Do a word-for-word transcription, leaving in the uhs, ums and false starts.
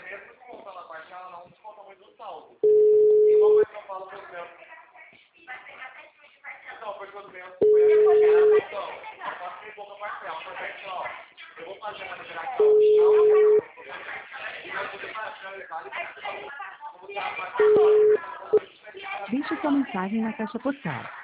mesmo descontando a parte, ela não desconta muito do saldo. E uma coisa que eu falo para os meus... Não, porque os meus foi a minha então, eu passei pouca parcial, por exemplo, ó, eu vou fazer uma liberação final, e eu vou poder fazer a legalidade, Deixe sua mensagem na caixa postal.